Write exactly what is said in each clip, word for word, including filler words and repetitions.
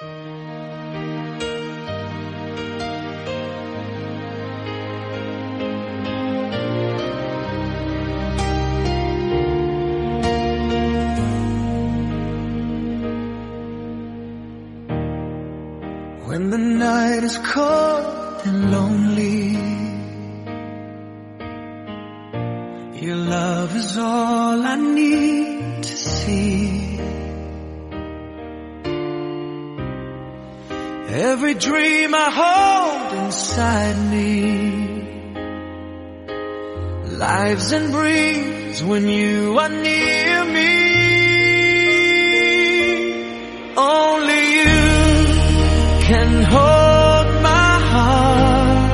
When the night is cold and lonely, your love is all I need to see. Every dream I hold inside me lives and breathes when you are near me. Only you can hold my heart.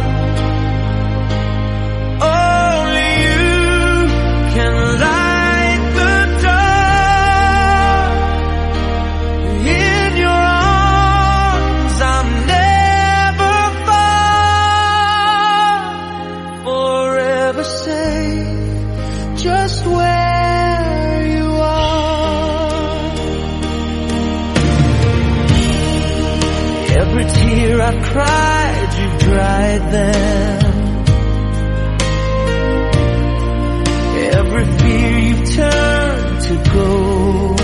Only you can light the dark. In your arms I'm never far. Forever safe, just where you are. Every tear I've cried, you've dried them. Every fear you've turned to gold.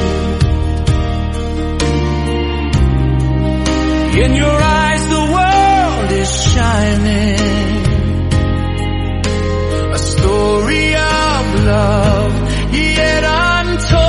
In your eyes the world is shining, a story of love yet untold.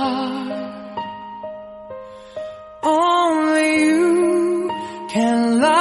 Only you can love.